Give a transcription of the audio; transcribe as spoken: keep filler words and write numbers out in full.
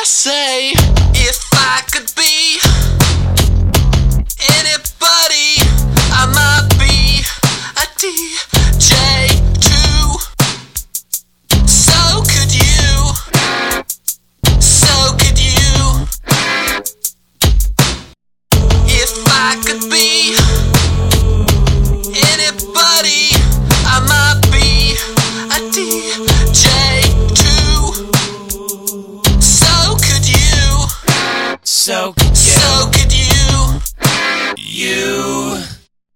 say, if I could be anybody, I might be a D J too. So could you, so could you. If I could be